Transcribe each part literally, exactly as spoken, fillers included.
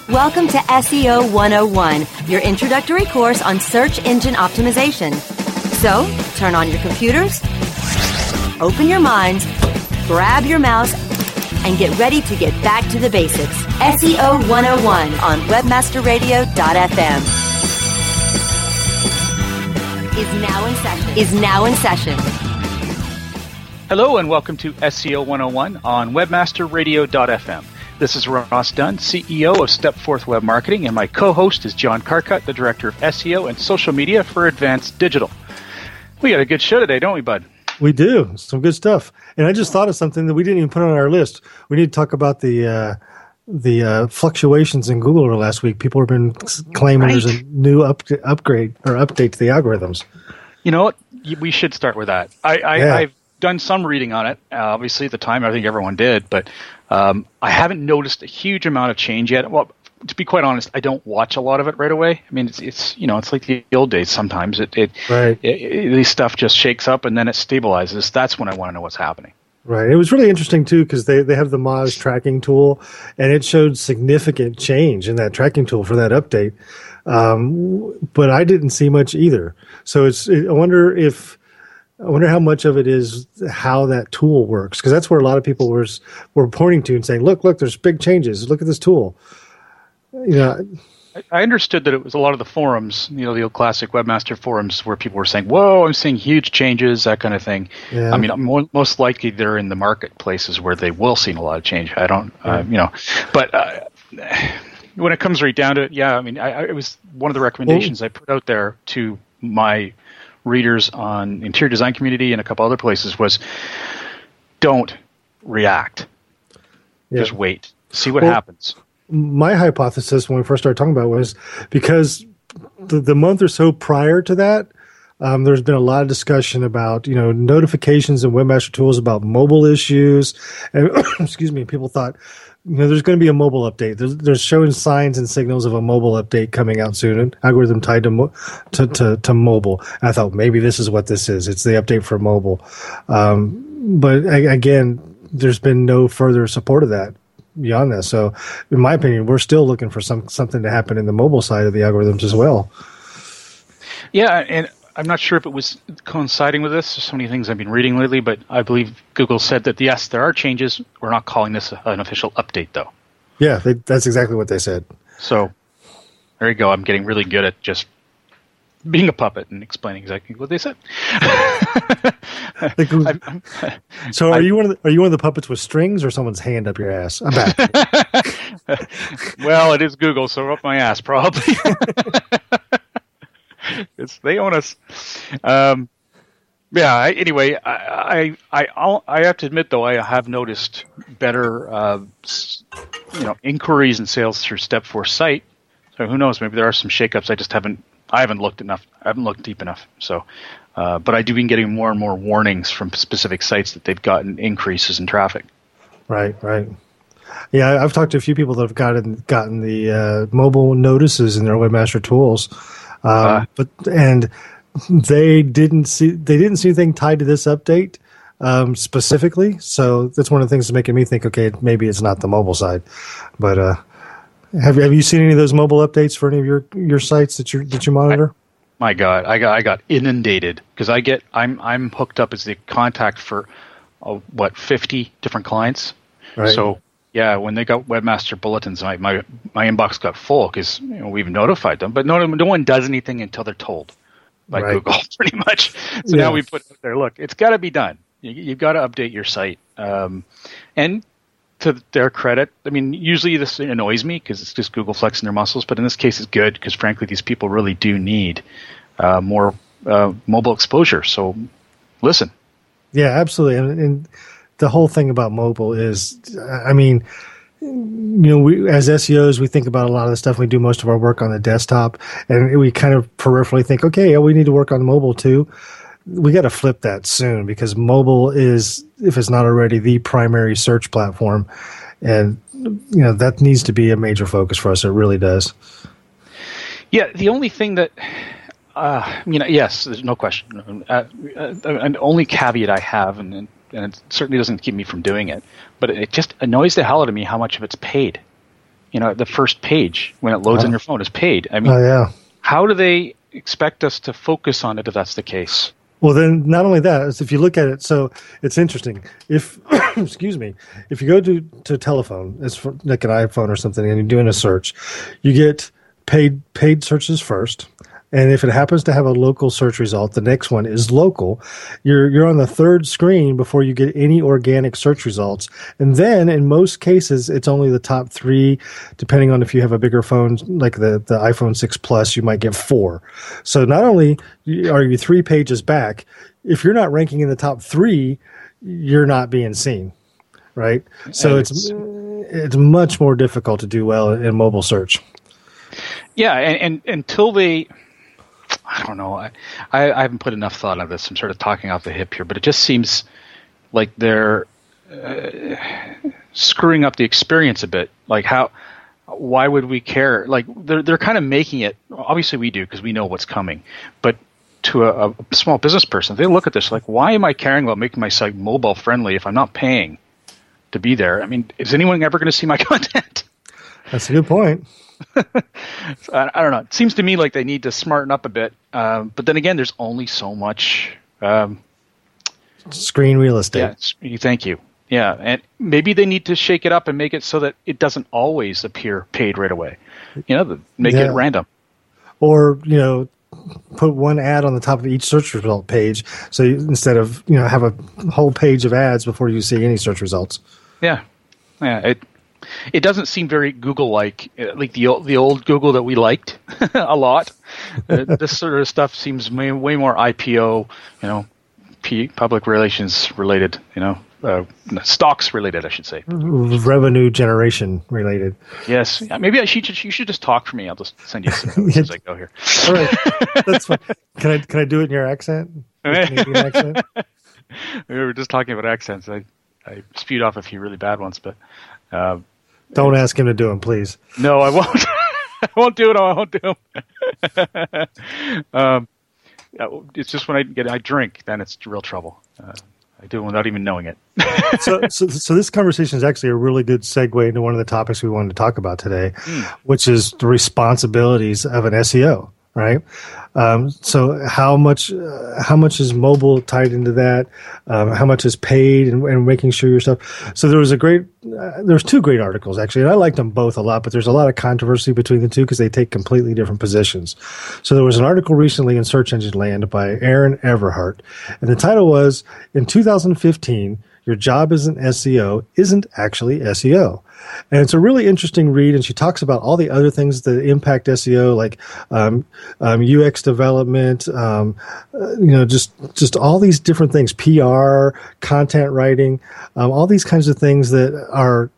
Welcome to S E O one oh one, your introductory course on search engine optimization. So, turn on your computers, open your minds, grab your mouse, and get ready to get back to the basics. S E O one oh one on webmaster radio dot f m is now in session. Is now in session. Hello and welcome to S E O one oh one on webmaster radio dot f m. This is Ross Dunn, C E O of Stepforth Web Marketing, and my co-host is John Carcutt, the Director of S E O and Social Media for Advanced Digital. We got a good show today, don't we, bud? We do. Some good stuff. And I just thought of something that we didn't even put on our list. We need to talk about the uh, the uh, fluctuations in Google over the last week. People have been claiming right. There's a new up- upgrade or update to the algorithms. You know what? We should start with that. I, I, yeah. I've done some reading on it. Uh, obviously, at the time, I think everyone did, but um, I haven't noticed a huge amount of change yet. Well, to be quite honest, I don't watch a lot of it right away. I mean, it's, it's you know, it's like the old days. Sometimes it, it, right. it, it this stuff just shakes up and then it stabilizes. That's when I want to know what's happening. Right. It was really interesting too because they, they have the Moz tracking tool, and it showed significant change in that tracking tool for that update. Um, but I didn't see much either. So it's I wonder if. I wonder how much of it is how that tool works, because that's where a lot of people were were pointing to and saying, "Look, look, there's big changes. Look at this tool." You know, I understood that it was a lot of the forums, you know, the old classic webmaster forums, where people were saying, "Whoa, I'm seeing huge changes," that kind of thing. Yeah. I mean, more, most likely they're in the marketplaces where they will see a lot of change. I don't, uh, you know, but uh, when it comes right down to it, yeah, I mean, I, I, it was one of the recommendations well, I put out there to my readers on interior design community and a couple other places was don't react. Yeah. Just wait. See what well, happens. My hypothesis when we first started talking about it was because the, the month or so prior to that, um, there's been a lot of discussion about, you know, notifications and Webmaster Tools about mobile issues. And excuse me, people thought, you know, there's going to be a mobile update. There's, there's showing signs and signals of a mobile update coming out soon, an algorithm tied to, mo- to, to, to mobile. And I thought maybe this is what this is. It's the update for mobile. Um, but I, again, there's been no further support of that beyond that. So in my opinion, we're still looking for some something to happen in the mobile side of the algorithms as well. Yeah, and I'm not sure if it was coinciding with this. There's so many things I've been reading lately, but I believe Google said that, yes, there are changes. We're not calling this an official update, though. Yeah, they, that's exactly what they said. So there you go. I'm getting really good at just being a puppet and explaining exactly what they said. I'm, I'm, so are I, you one of the, are you one of the puppets with strings or someone's hand up your ass? I'm back. Well, it is Google, so up my ass, probably. It's, they own us. Um, yeah. I, anyway, I, I I I have to admit though I have noticed better uh, you know inquiries and sales through Stepforth site. So who knows? Maybe there are some shakeups. I just haven't I haven't looked enough. I haven't looked deep enough. So, uh, but I do been getting more and more warnings from specific sites that they've gotten increases in traffic. Right. Right. Yeah, I've talked to a few people that have gotten gotten the uh, mobile notices in their Webmaster Tools. Um, uh, but and they didn't see they didn't see anything tied to this update um, specifically. So that's one of the things that's making me think, okay, maybe it's not the mobile side. But uh, have have you seen any of those mobile updates for any of your, your sites that you that you monitor? I, my God, I got I got inundated because I get I'm I'm hooked up as the contact for uh, what fifty different clients. Right. So. Yeah, when they got webmaster bulletins, my my, my inbox got full because you know, we've notified them, but no no one does anything until they're told by right. Google, pretty much. So yeah. Now we put out there, look, it's got to be done. You, you've got to update your site. Um, and to their credit, I mean, usually this annoys me because it's just Google flexing their muscles, but in this case, it's good because frankly, these people really do need uh, more uh, mobile exposure. So listen. Yeah, absolutely, and. and the whole thing about mobile is, I mean, you know, we as S E Os, we think about a lot of the stuff. We do most of our work on the desktop, and we kind of peripherally think, okay, yeah, we need to work on mobile too. We got to flip that soon because mobile is, if it's not already, the primary search platform, and you know that needs to be a major focus for us. It really does. Yeah, the only thing that. Uh, you know, yes, there's no question. Uh, uh, an only caveat I have, and, and and it certainly doesn't keep me from doing it, but it just annoys the hell out of me how much of it's paid. you know, the first page when it loads Oh. on your phone is paid. I mean, Oh, yeah. how do they expect us to focus on it if that's the case? Well, then not only that, is if you look at it, so it's interesting. If, excuse me, if you go to, to telephone, it's for like an iPhone or something, and you're doing a search, you get paid paid searches first. And if it happens to have a local search result, the next one is local. You're you're on the third screen before you get any organic search results. And then in most cases, it's only the top three, depending on if you have a bigger phone, like the, the iPhone six Plus, you might get four. So not only are you three pages back, if you're not ranking in the top three, you're not being seen, right? So it's it's, it's much more difficult to do well in mobile search. Yeah, and, and until they... I don't know. I, I, I haven't put enough thought into this. I'm sort of talking off the hip here, but it just seems like they're uh, screwing up the experience a bit. Like how, why would we care? Like they're they're kind of making it. Obviously, we do because we know what's coming. But to a, a small business person, they look at this like, why am I caring about making my site mobile friendly if I'm not paying to be there? I mean, is anyone ever going to see my content? That's a good point. So, I, I don't know. It seems to me like they need to smarten up a bit. Um, but then again, there's only so much um, screen real estate. Yeah, thank you. Yeah, and maybe they need to shake it up and make it so that it doesn't always appear paid right away. You know, the, make Yeah. it random. Or, you know, put one ad on the top of each search result page. So you, instead of, you know, have a whole page of ads before you see any search results. Yeah, yeah. It it doesn't seem very Google-like, uh, like the old, the old Google that we liked a lot. Uh, this sort of stuff seems way, way more I P O, you know, P, public relations related, you know, uh, stocks related, I should say. Revenue generation related. Yes, yeah, maybe I should. You should just talk for me. I'll just send you some notes as I go here. All right, that's fine. Can I can I do it in your accent? Your Canadian accent? We were just talking about accents. I I spewed off a few really bad ones, but. Uh, Don't ask him to do them, please. No, I won't. I won't do it. I won't do them. um, it's just when I get I drink, then it's real trouble. Uh, I do it without even knowing it. so, so, so this conversation is actually a really good segue into one of the topics we wanted to talk about today, mm. which is the responsibilities of an S E O. Right. Um, so how much uh, how much is mobile tied into that? Um, how much is paid and, and making sure your stuff? So there was a great uh, there was two great articles actually, and I liked them both a lot. But there's a lot of controversy between the two because they take completely different positions. So there was an article recently in Search Engine Land by Aaron Everhart, and the title was "In two thousand fifteen, Your Job as an S E O Isn't Actually S E O." And it's a really interesting read, and she talks about all the other things that impact S E O, like um, um, U X development, um, uh, you know, just just all these different things, P R, content writing, um, all these kinds of things that are,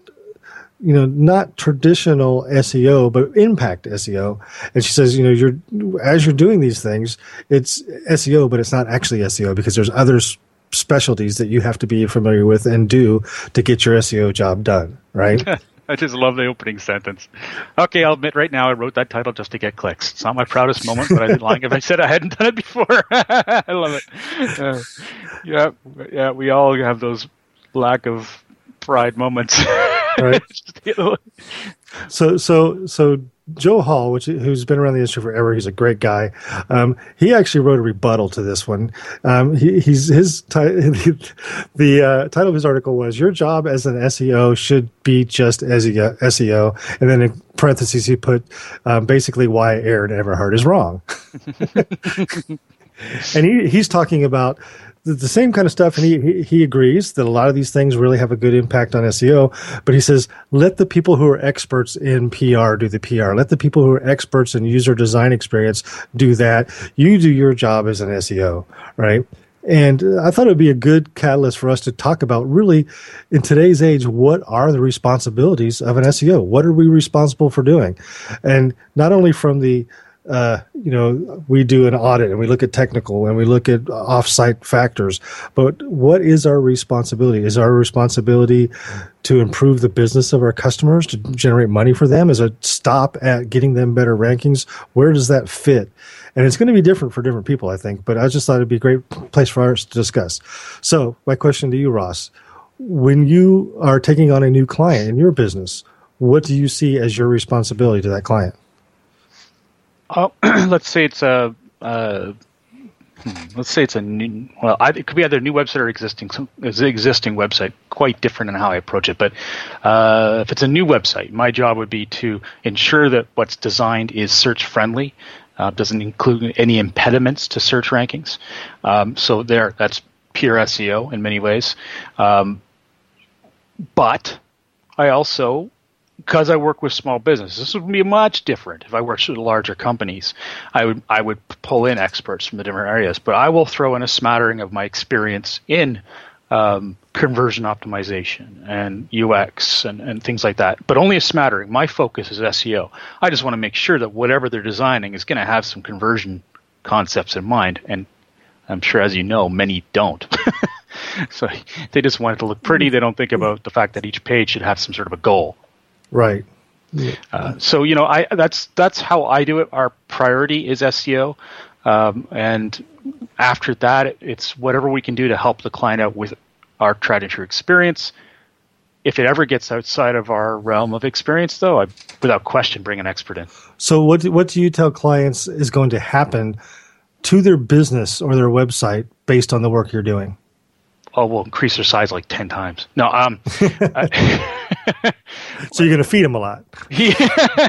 you know, not traditional S E O, but impact S E O. And she says, you know, you're as you're doing these things, it's S E O, but it's not actually S E O because there's others. Specialties that you have to be familiar with and do to get your S E O job done, right? I just love the opening sentence. Okay, I'll admit right now I wrote that title just to get clicks. It's not my proudest moment, but I'd be lying if I said I hadn't done it before. I love it. Uh, yeah, yeah, we all have those lack of pride moments. Right. so, so, so Joe Hall, which who's been around the industry forever, he's a great guy. Um, he actually wrote a rebuttal to this one. Um, he, he's his ti- the uh, title of his article was "Your job as an S E O should be just S E O," and then in parentheses he put um, basically why Aaron Everhart is wrong. And he he's talking about the same kind of stuff, and he, he he agrees that a lot of these things really have a good impact on S E O, but he says, let the people who are experts in P R do the P R. Let the people who are experts in user design experience do that. You do your job as an S E O, right? And I thought it would be a good catalyst for us to talk about really, in today's age, what are the responsibilities of an S E O? What are we responsible for doing? And not only from the Uh, you know, we do an audit and we look at technical and we look at off-site factors. But what is our responsibility? Is our responsibility to improve the business of our customers, to generate money for them? Is it stop at getting them better rankings? Where does that fit? And it's going to be different for different people, I think. But I just thought it'd be a great place for us to discuss. So my question to you, Ross, when you are taking on a new client in your business, what do you see as your responsibility to that client? Oh, let's say it's a uh, let's say it's a new, well, I, it could be either a new website or existing some existing website. Quite different in how I approach it. But uh, if it's a new website, my job would be to ensure that what's designed is search friendly, uh, doesn't include any impediments to search rankings. Um, so there, that's pure S E O in many ways. Um, but I also, because I work with small businesses, this would be much different if I worked with larger companies. I would I would pull in experts from the different areas, but I will throw in a smattering of my experience in um, conversion optimization and U X and, and things like that, but only a smattering. My focus is S E O. I just want to make sure that whatever they're designing is going to have some conversion concepts in mind, and I'm sure, as you know, many don't. So they just want it to look pretty. They don't think about the fact that each page should have some sort of a goal. Right. Uh, so, you know, I that's that's how I do it. Our priority is S E O. Um, and after that, it, it's whatever we can do to help the client out with our tried and true experience. If it ever gets outside of our realm of experience, though, I, without question, bring an expert in. So what do, what do you tell clients is going to happen to their business or their website based on the work you're doing? Oh, we'll increase their size like ten times. No, um, I, so you're going to feed them a lot. Yeah.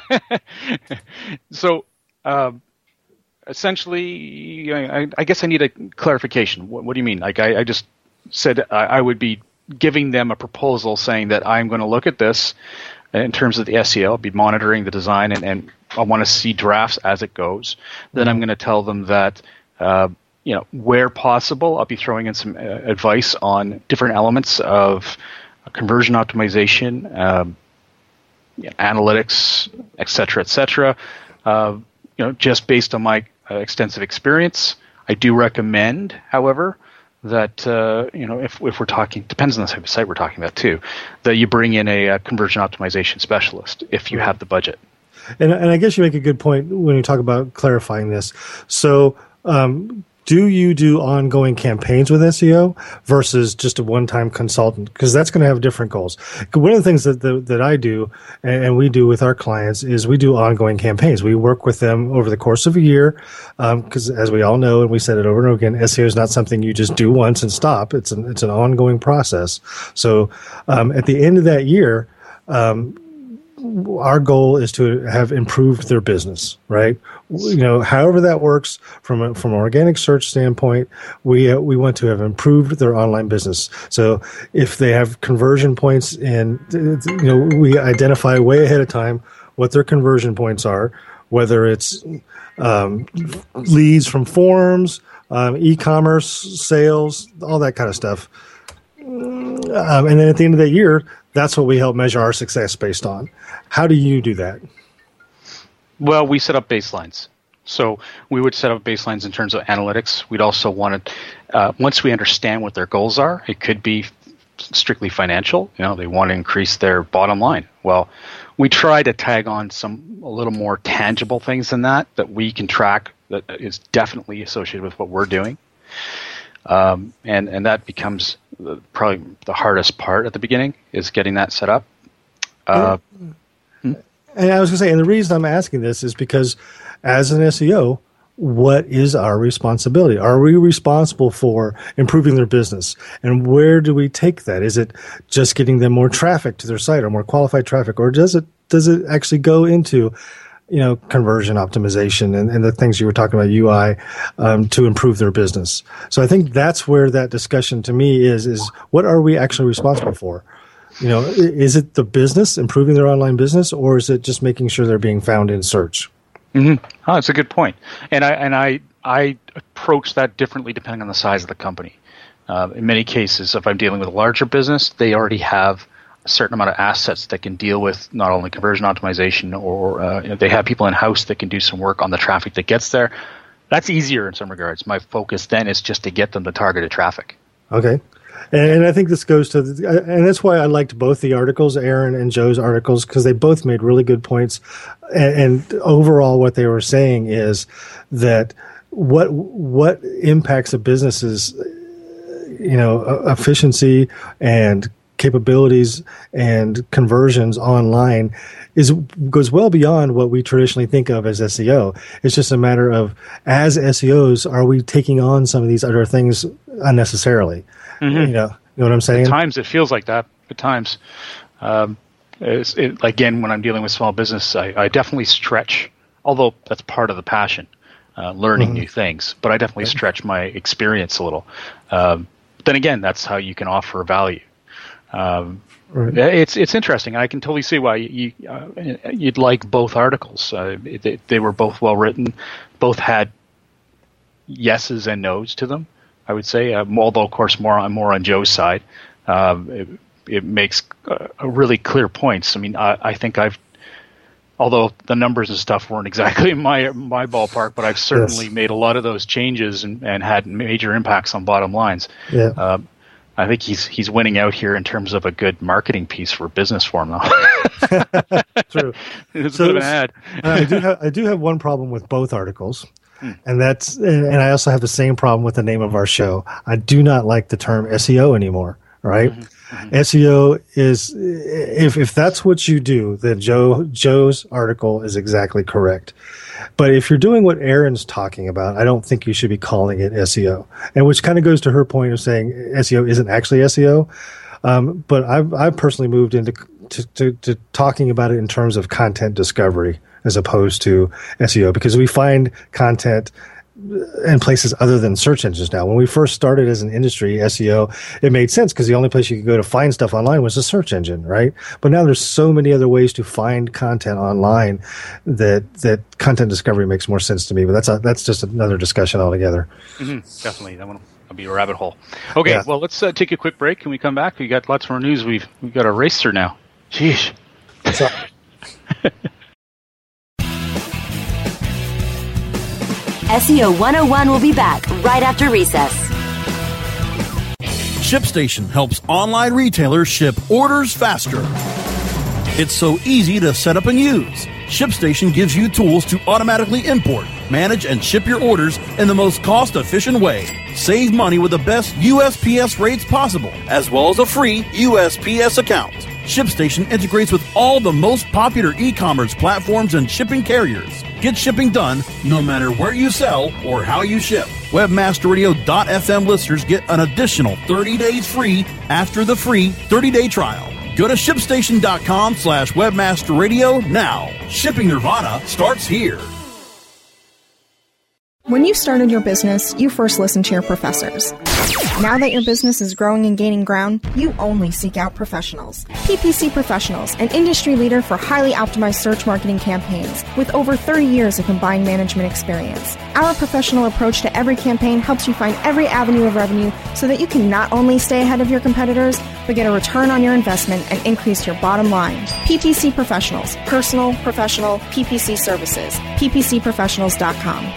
So, um, essentially, I, I guess I need a clarification. What, what do you mean? Like, I, I just said I, I would be giving them a proposal saying that I'm going to look at this in terms of the S E O. I'll be monitoring the design, and, and I want to see drafts as it goes. Then mm-hmm. I'm going to tell them that, uh, you know, where possible, I'll be throwing in some uh, advice on different elements of conversion optimization, um, you know, analytics, et cetera, et cetera. Uh, you know, just based on my uh, extensive experience, I do recommend, however, that uh, you know, if if we're talking, depends on the type of site we're talking about too, that you bring in a, a conversion optimization specialist if you have the budget. And and I guess you make a good point when you talk about clarifying this. So. Um, Do you do ongoing campaigns with S E O versus just a one-time consultant? Because that's going to have different goals. One of the things that the, that I do and, and we do with our clients is we do ongoing campaigns. We work with them over the course of a year because, um, as we all know, and we said it over and over again, S E O is not something you just do once and stop. It's an it's an ongoing process. So um, at the end of that year, um, our goal is to have improved their business, right? You know, however that works from a, from an organic search standpoint, we uh, we want to have improved their online business. So if they have conversion points in, you know, we identify way ahead of time what their conversion points are, whether it's um, leads from forums, um, e-commerce sales, all that kind of stuff. Um, and then at the end of the year, that's what we help measure our success based on. How do you do that? Well, we set up baselines. So we would set up baselines in terms of analytics. We'd also want to, uh, once we understand what their goals are, it could be strictly financial. You know, they want to increase their bottom line. Well, we try to tag on some a little more tangible things than that that we can track that is definitely associated with what we're doing. Um, and, and that becomes the, probably the hardest part at the beginning is getting that set up. Uh, and, and I was going to say, and the reason I'm asking this is because as an S E O, what is our responsibility? Are we responsible for improving their business? And where do we take that? Is it just getting them more traffic to their site or more qualified traffic? Or does it, does it actually go into, you know, conversion optimization and, and the things you were talking about, U I, um, to improve their business? So I think that's where that discussion to me is, is what are we actually responsible for? You know, is it the business, improving their online business, or is it just making sure they're being found in search? Mm-hmm. Oh, that's a good point. And I, and I, I approach that differently depending on the size of the company. Uh, in many cases, if I'm dealing with a larger business, they already have a certain amount of assets that can deal with not only conversion optimization, or uh, you know, they have people in-house that can do some work on the traffic that gets there. That's easier in some regards. My focus then is just to get them the targeted traffic. Okay. And I think this goes to, the, and that's why I liked both the articles, Aaron and Joe's articles, because they both made really good points. And, and overall, what they were saying is that what what impacts a business's, you know, efficiency and capabilities and conversions online is goes well beyond what we traditionally think of as S E O. It's just a matter of, as S E Os, are we taking on some of these other things unnecessarily? Mm-hmm. You know, you know what I'm saying? At times it feels like that. At times, um, it's, it, again, when I'm dealing with small business, I, I definitely stretch. Although that's part of the passion, uh, learning mm-hmm. new things. But I definitely stretch my experience a little. Um, but then again, that's how you can offer value. Um, right. It's it's interesting. I can totally see why you, uh, you'd like both articles. Uh, they, they were both well written. Both had yeses and nos to them, I would say. Uh, although, of course, more I'm more on Joe's side. Um, it, it makes uh, really clear points. I mean, I, I think I've. Although the numbers and stuff weren't exactly in my my ballpark, but I've certainly yes. made a lot of those changes and, and had major impacts on bottom lines. Yeah. Uh, I think he's he's winning out here in terms of a good marketing piece for business for him, though. True. It's so, a bit of an ad. I do have I do have one problem with both articles, hmm. and that's and I also have the same problem with the name of our show. I do not like the term S E O anymore. Right? Mm-hmm. Mm-hmm. S E O is, if if that's what you do, then Joe Joe's article is exactly correct. But if you're doing what Erin's talking about, I don't think you should be calling it S E O. And which kind of goes to her point of saying S E O isn't actually S E O. Um, but I've I've personally moved into to, to, to talking about it in terms of content discovery as opposed to S E O, because we find content in places other than search engines now. When we first started as an industry, S E O, it made sense because the only place you could go to find stuff online was a search engine, right? But now there's so many other ways to find content online that that content discovery makes more sense to me. But that's a, that's just another discussion altogether. Mm-hmm. Definitely, that one will be a rabbit hole. Okay, yeah. Well, let's uh, take a quick break. Can we come back? We got lots more news. We've we've got a race through now. Jeez. What's up? S E O one oh one will be back right after recess. ShipStation helps online retailers ship orders faster. It's so easy to set up and use. ShipStation gives you tools to automatically import, manage, and ship your orders in the most cost-efficient way. Save money with the best U S P S rates possible, as well as a free U S P S account. ShipStation integrates with all the most popular e-commerce platforms and shipping carriers. Get shipping done no matter where you sell or how you ship. Webmaster Radio dot f m listeners get an additional thirty days free after the free thirty-day trial. Go to ShipStation.com slash Webmaster Radio now. Shipping Nirvana starts here. When you started your business, you first listened to your professors. Now that your business is growing and gaining ground, you only seek out professionals. P P C Professionals, an industry leader for highly optimized search marketing campaigns with over thirty years of combined management experience. Our professional approach to every campaign helps you find every avenue of revenue so that you can not only stay ahead of your competitors, but get a return on your investment and increase your bottom line. P P C Professionals, personal, professional, P P C services. P P C professionals dot com.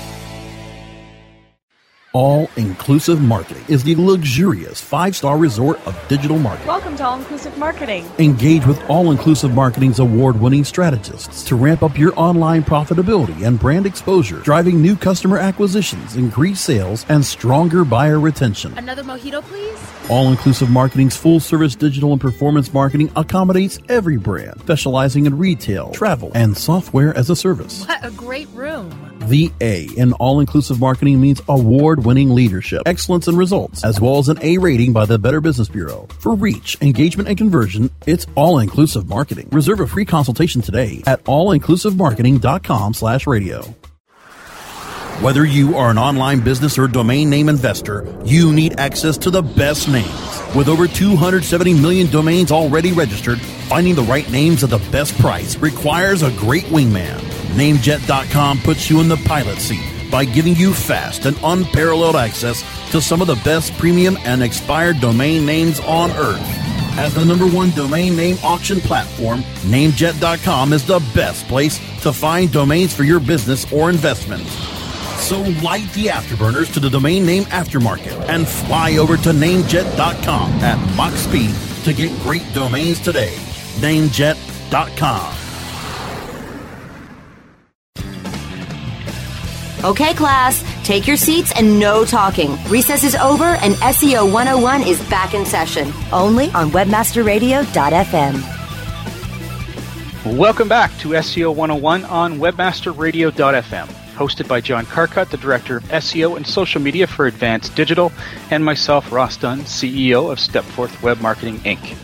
All-Inclusive Marketing is the luxurious five-star resort of digital marketing. Welcome to All-Inclusive Marketing. Engage with All-Inclusive Marketing's award-winning strategists to ramp up your online profitability and brand exposure, driving new customer acquisitions, increased sales, and stronger buyer retention. Another mojito, please? All-Inclusive Marketing's full-service digital and performance marketing accommodates every brand, specializing in retail, travel, and software as a service. What a great room. The A in All-Inclusive Marketing means award-winning leadership, excellence, and results, as well as an A rating by the Better Business Bureau. For reach, engagement, and conversion, it's All-Inclusive Marketing. Reserve a free consultation today at allinclusivemarketing.com slash radio. Whether you are an online business or domain name investor, you need access to the best names. With over two hundred seventy million domains already registered, finding the right names at the best price requires a great wingman. Namejet dot com puts you in the pilot seat by giving you fast and unparalleled access to some of the best premium and expired domain names on earth. As the number one domain name auction platform, Namejet dot com is the best place to find domains for your business or investment. So light the afterburners to the domain name aftermarket and fly over to Namejet dot com at Mach speed to get great domains today. Namejet dot com. Okay, class, Take your seats and no talking. Recess is over and S E O one oh one is back in session. Only on webmaster radio dot f m. Welcome back to S E O one oh one on webmaster radio dot f m. Hosted by John Carcutt, the Director of S E O and Social Media for Advanced Digital, and myself, Ross Dunn, C E O of Stepforth Web Marketing, Incorporated.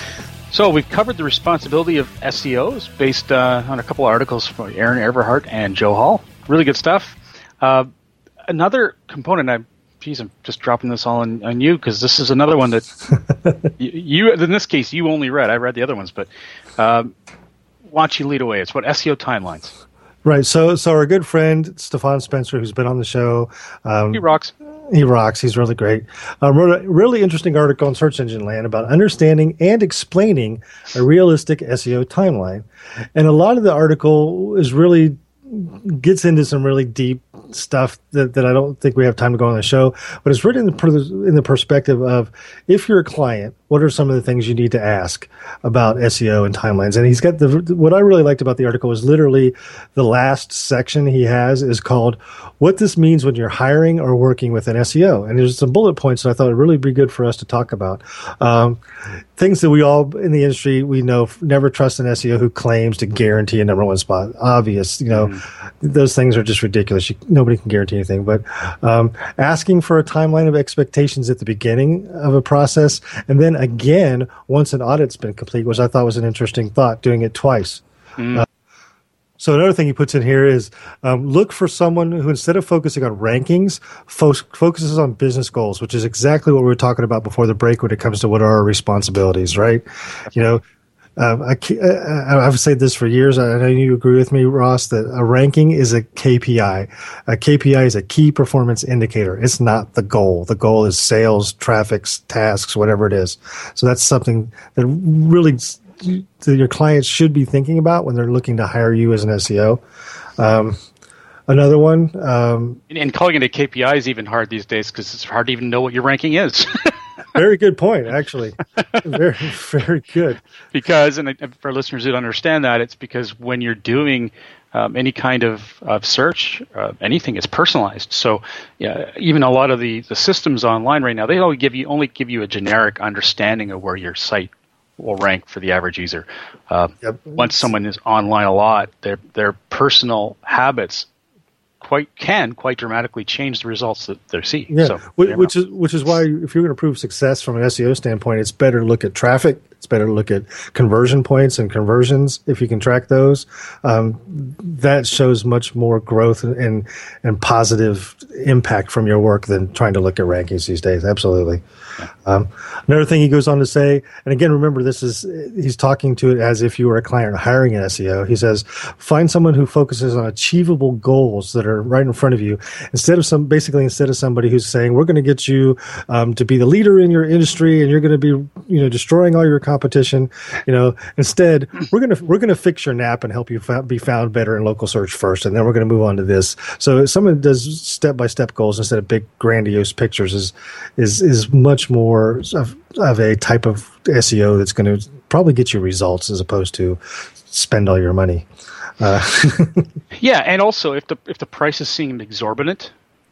So we've covered the responsibility of S E Os based uh, on a couple of articles from Aaron Everhart and Joe Hall. Really good stuff. Uh, another component, I, geez, I'm just dropping this all on, on you because this is another one that you, you, in this case, you only read. I read the other ones, but um, why don't you lead away? It's what S E O timelines. Right. So, so our good friend Stefan Spencer, who's been on the show, um, he rocks. He rocks. He's really great. Um, wrote a really interesting article on Search Engine Land about understanding and explaining a realistic S E O timeline, and a lot of the article is really gets into some really deep stuff that, that I don't think we have time to go on the show, but it's written in the, in the perspective of if you're a client, what are some of the things you need to ask about S E O and timelines? And he's got the, what I really liked about the article is literally the last section he has is called what this means when you're hiring or working with an S E O. And there's some bullet points that I thought would really be good for us to talk about. Um, things that we all in the industry, we know, never trust an S E O who claims to guarantee a number one spot. Obvious, you know, mm. those things are just ridiculous. You, nobody can guarantee anything, but um, asking for a timeline of expectations at the beginning of a process, and then again, once an audit's been complete, which I thought was an interesting thought, doing it twice. Mm. Uh, so another thing he puts in here is um, look for someone who, instead of focusing on rankings, fo- focuses on business goals, which is exactly what we were talking about before the break when it comes to what are our responsibilities, right? You know, Um, I, I, I've said this for years. I know you agree with me, Ross, that a ranking is a K P I. A K P I is a key performance indicator. It's not the goal. The goal is sales, traffic, tasks, whatever it is. So that's something that really that your clients should be thinking about when they're looking to hire you as an S E O. Um, another one. Um, and calling it a K P I is even hard these days because it's hard to even know what your ranking is. Very good point, actually. Very, very good. Because, and for listeners who don't understand that, it's because when you're doing um, any kind of, of search, uh, anything is personalized. So, yeah, even a lot of the, the systems online right now, they only give you only give you a generic understanding of where your site will rank for the average user. Uh, yep. Once someone is online a lot, their their personal habits quite can quite dramatically change the results that they see. Yeah, so, which, which is which is why if you're going to prove success from an S E O standpoint, it's better to look at traffic. It's better to look at conversion points and conversions if you can track those. Um, that shows much more growth and and positive impact from your work than trying to look at rankings these days. Absolutely. Yeah. Um, another thing he goes on to say, and again, remember this is he's talking to it as if you were a client hiring an S E O. He says, find someone who focuses on achievable goals that are right in front of you, instead of some basically instead of somebody who's saying we're going to get you um, to be the leader in your industry and you're going to be you know destroying all your competition. You know, instead we're gonna we're gonna fix your N A P and help you fa- be found better in local search first, and then we're going to move on to this. So if someone does step by step goals instead of big grandiose pictures is is is much more of, of a type of S E O that's going to probably get you results as opposed to spend all your money. Uh, yeah, and also if the if the prices seem exorbitant,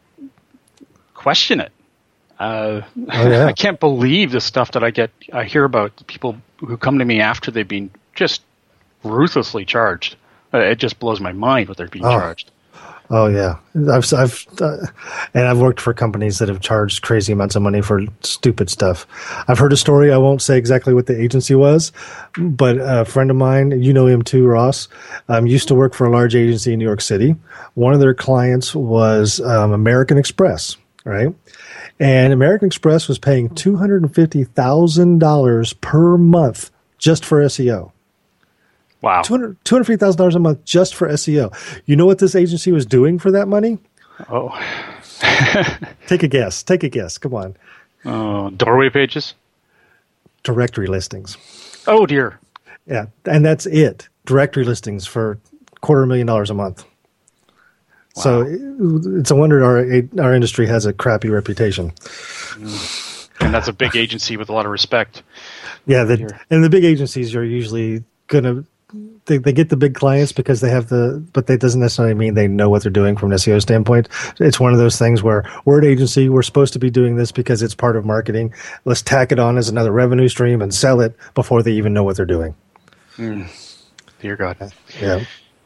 question it. Uh, oh, yeah. I can't believe the stuff that I get. I hear about people who come to me after they've been just ruthlessly charged. Uh, it just blows my mind what they're being oh. charged. Oh yeah, I've I've uh, and I've worked for companies that have charged crazy amounts of money for stupid stuff. I've heard a story. I won't say exactly what the agency was, but a friend of mine, you know him too, Ross, um, used to work for a large agency in New York City. One of their clients was um, American Express, right? And American Express was paying two hundred and fifty thousand dollars per month just for S E O. Wow. two hundred, two hundred fifty thousand dollars a month just for S E O. You know what this agency was doing for that money? Oh. Take a guess. Take a guess. Come on. Uh, doorway pages? Directory listings. Oh, dear. Yeah, and that's it. Directory listings for a quarter million dollars a month. Wow. So it's a wonder our our industry has a crappy reputation. Mm. And that's a big agency with a lot of respect. Yeah, the, and the big agencies are usually going to they, they get the big clients because they have the, but that doesn't necessarily mean they know what they're doing from an S E O standpoint. It's one of those things where we're an agency, we're supposed to be doing this because it's part of marketing. Let's tack it on as another revenue stream and sell it before they even know what they're doing. Mm. Dear God. Yeah.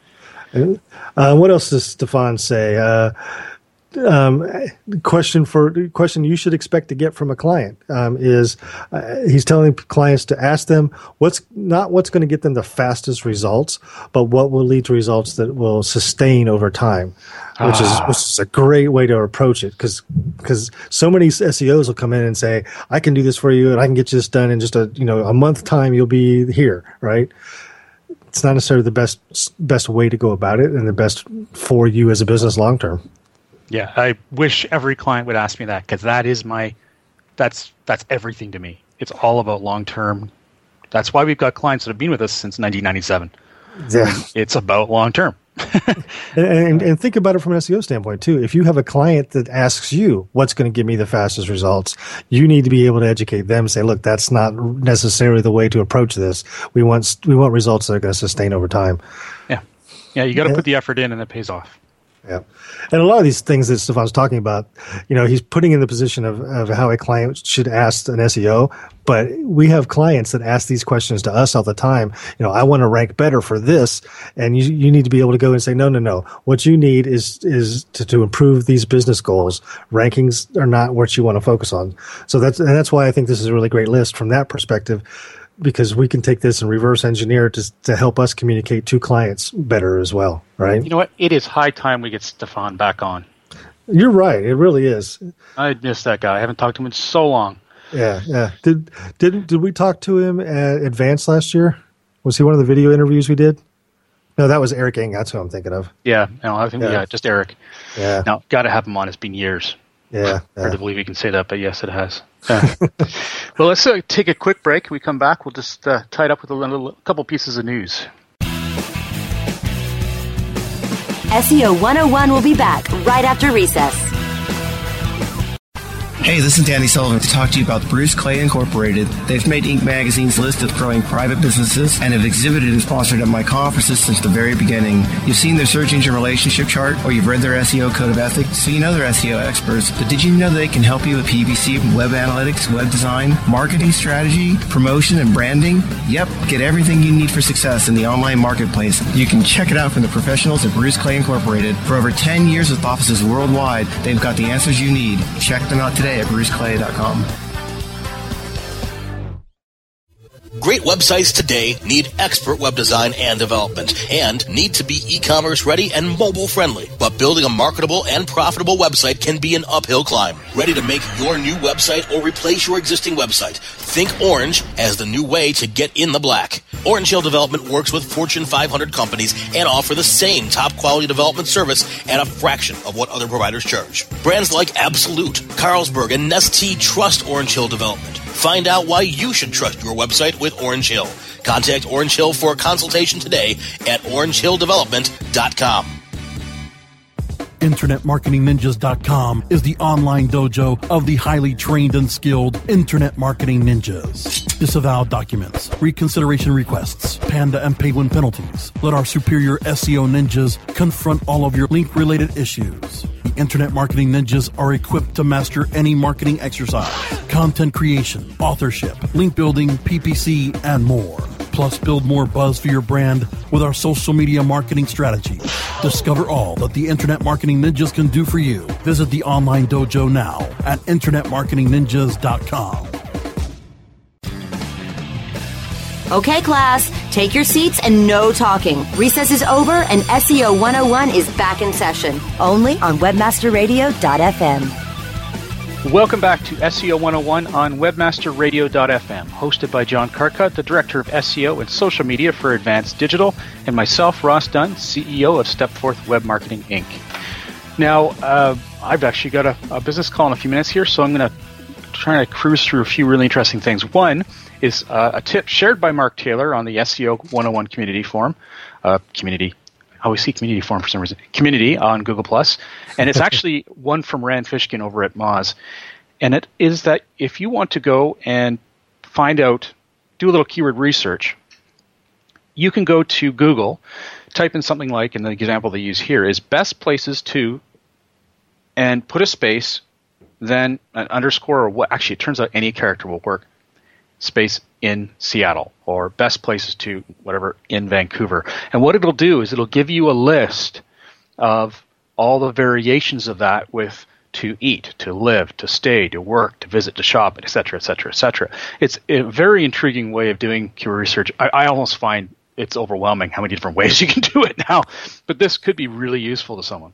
Uh, what else does Stefan say? Uh, Um, question for question you should expect to get from a client um, is uh, he's telling clients to ask them what's not what's going to get them the fastest results, but what will lead to results that will sustain over time, which ah. is which is a great way to approach it because because so many S E Os will come in and say I can do this for you and I can get you this done in just a you know a month time you'll be here, right? It's not necessarily the best best way to go about it and the best for you as a business long term. Yeah, I wish every client would ask me that because that is my, that's that's everything to me. It's all about long term. That's why we've got clients that have been with us since nineteen ninety-seven. Yeah, it's about long term. and, and, and think about it from an S E O standpoint too. If you have a client that asks you what's going to give me the fastest results, you need to be able to educate them. Say, look, that's not necessarily the way to approach this. We want we want results that are going to sustain over time. Yeah, yeah, you got to yeah. put the effort in, and it pays off. Yeah. And a lot of these things that Stefan's talking about, you know, he's putting in the position of, of how a client should ask an S E O, but we have clients that ask these questions to us all the time. You know, I want to rank better for this. And you, you need to be able to go and say, no, no, no. What you need is, is to, to improve these business goals. Rankings are not what you want to focus on. So that's, and that's why I think this is a really great list from that perspective, because we can take this and reverse engineer it to, to help us communicate to clients better as well, right? You know what? It is high time we get Stefan back on. You're right. It really is. I miss that guy. I haven't talked to him in so long. Yeah, yeah. Did did did we talk to him at Advance last year? Was he one of the video interviews we did? No, that was Eric Eng. That's who I'm thinking of. Yeah, no, I think yeah, yeah just Eric. Yeah. Now, got to have him on. It's been years. Yeah, yeah. Hard to believe you can say that, but yes, it has. Yeah. Well, let's uh, take a quick break. We come back. We'll just uh, tie it up with a, little, a couple pieces of news. S E O one oh one will be back right after recess. Hey, this is Danny Sullivan to talk to you about Bruce Clay Incorporated. They've made Inc Magazine's list of growing private businesses and have exhibited and sponsored at my conferences since the very beginning. You've seen their search engine relationship chart, or you've read their S E O code of ethics, so you know they're S E O experts. But did you know they can help you with P P C, web analytics, web design, marketing strategy, promotion, and branding? Yep, get everything you need for success in the online marketplace. You can check it out from the professionals at Bruce Clay Incorporated. For over ten years with offices worldwide, they've got the answers you need. Check them out today at bruce clay dot com. Great websites today need expert web design and development and need to be e-commerce ready and mobile friendly. But building a marketable and profitable website can be an uphill climb. Ready to make your new website or replace your existing website? Think Orange as the new way to get in the black. Orange Hill Development works with Fortune five hundred companies and offer the same top quality development service at a fraction of what other providers charge. Brands like Absolute, Carlsberg, and Nestea trust Orange Hill Development. Find out why you should trust your website with Orange Hill. Contact Orange Hill for a consultation today at orange hill development dot com. Internet Marketing Ninjas dot com is the online dojo of the highly trained and skilled Internet Marketing Ninjas. Disavow documents, reconsideration requests, Panda and Penguin penalties. Let our superior S E O ninjas confront all of your link-related issues. The Internet Marketing Ninjas are equipped to master any marketing exercise, content creation, authorship, link building, P P C, and more. Plus, build more buzz for your brand with our social media marketing strategies. Discover all that the Internet Marketing Ninjas can do for you. Visit the online dojo now at Internet Marketing Ninjas dot com. Okay, class, take your seats and no talking. Recess is over and S E O one oh one is back in session, only on webmaster radio dot f m. Welcome back to S E O one oh one on webmaster radio dot f m, hosted by John Carcutt, the Director of S E O and Social Media for Advanced Digital, and myself, Ross Dunn, C E O of Stepforth Web Marketing, Incorporated. Now, uh, I've actually got a, a business call in a few minutes here, so I'm going to try to cruise through a few really interesting things. One is uh, a tip shared by Mark Taylor on the S E O one oh one community forum, uh, community, I always see community forum for some reason, community on Google Plus, and it's actually one from Rand Fishkin over at Moz, and it is that if you want to go and find out, do a little keyword research, you can go to Google, type in something like, and the example they use here is best places to, and put a space, then an underscore, or what, actually it turns out any character will work, space in Seattle, or best places to, whatever, in Vancouver. And what it'll do is it'll give you a list of all the variations of that with to eat, to live, to stay, to work, to visit, to shop, et cetera, et cetera, et cetera. It's a very intriguing way of doing keyword research. I, I almost find it's overwhelming how many different ways you can do it now, but this could be really useful to someone.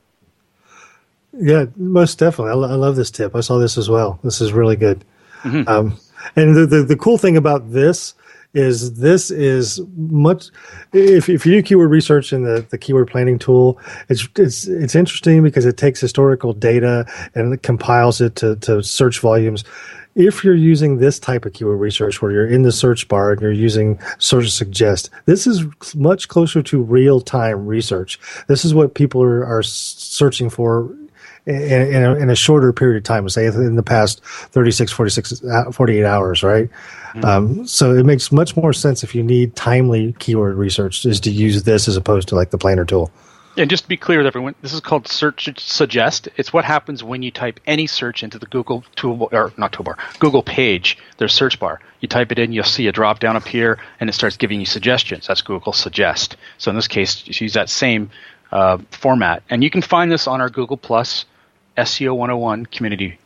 Yeah, most definitely. I, lo- I love this tip. I saw this as well. This is really good. Mm-hmm. Um, and the, the the cool thing about this is this is much. If if you do keyword research in the, the keyword planning tool, it's it's it's interesting because it takes historical data and it compiles it to to search volumes. If you're using this type of keyword research where you're in the search bar and you're using search suggest, this is much closer to real time research. This is what people are, are searching for in, in, a, in a shorter period of time, say in the past thirty-six, forty-six, forty-eight hours, right? Mm-hmm. Um, so it makes much more sense if you need timely keyword research is to use this as opposed to like the planner tool. And just to be clear with everyone, this is called Search Suggest. It's what happens when you type any search into the Google toolbar, or not toolbar, Google page, their search bar. You type it in, you'll see a drop down appear, and it starts giving you suggestions. That's Google Suggest. So in this case, just use that same uh, format. And you can find this on our Google Plus S E O one oh one community.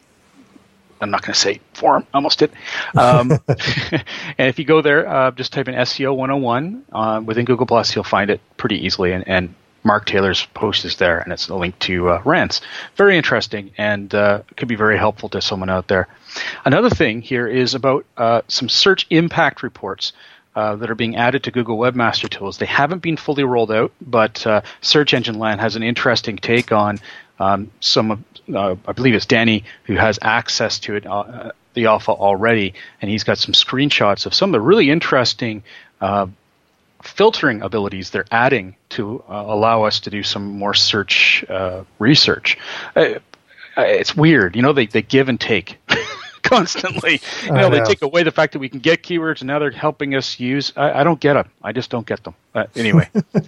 I'm not going to say forum, almost did. Um, and if you go there, uh, just type in S E O one oh one uh, within Google Plus, you'll find it pretty easily. And, and Mark Taylor's post is there, and it's a link to uh, Rants. Very interesting, and uh, could be very helpful to someone out there. Another thing here is about uh, some search impact reports uh, that are being added to Google Webmaster Tools. They haven't been fully rolled out, but uh, Search Engine Land has an interesting take on um, some of, uh, I believe it's Danny who has access to it, uh, the alpha already, and he's got some screenshots of some of the really interesting uh, filtering abilities they're adding to uh, allow us to do some more search uh, research. Uh, it's weird, you know. They they give and take constantly. You know, know, they take away the fact that we can get keywords, and now they're helping us use. I, I don't get them. I just don't get them. Uh, anyway,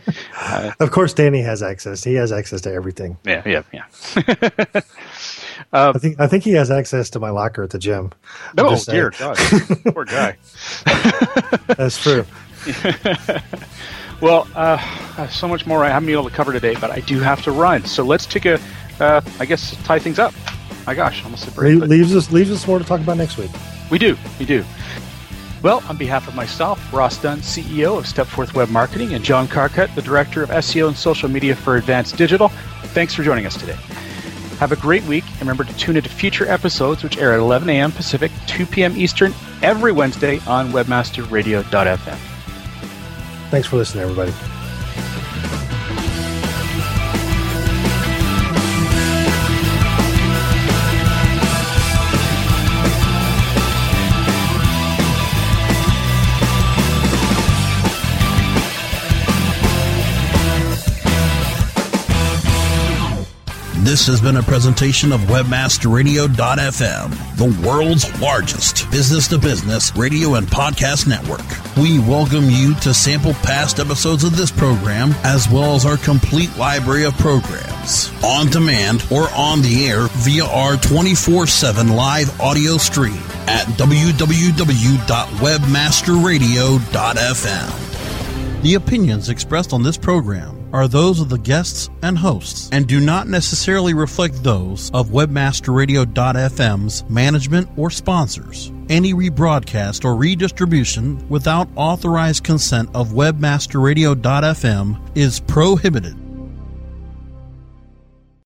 uh, of course, Danny has access. He has access to everything. Yeah, yeah, yeah. uh, I think I think he has access to my locker at the gym. Oh dear God, poor guy. That's true. Well, uh, so much more I haven't been able to cover today, but I do have to run. So let's take a, uh, I guess, tie things up. My gosh, almost a break. Le- leaves us leaves us more to talk about next week. We do, we do. Well, on behalf of myself, Ross Dunn, C E O of Stepforth Web Marketing, and John Carcutt, the Director of S E O and Social Media for Advanced Digital, thanks for joining us today. Have a great week, and remember to tune into future episodes, which air at eleven a.m. Pacific, two p.m. Eastern, every Wednesday on webmaster radio dot f m. Thanks for listening, everybody. This has been a presentation of webmaster radio dot f m, the world's largest business-to-business radio and podcast network. We welcome you to sample past episodes of this program, as well as our complete library of programs, on demand or on the air via our twenty-four seven live audio stream at w w w dot webmaster radio dot f m. The opinions expressed on this program are those of the guests and hosts and do not necessarily reflect those of webmaster radio dot f m's management or sponsors. Any rebroadcast or redistribution without authorized consent of webmaster radio dot f m is prohibited.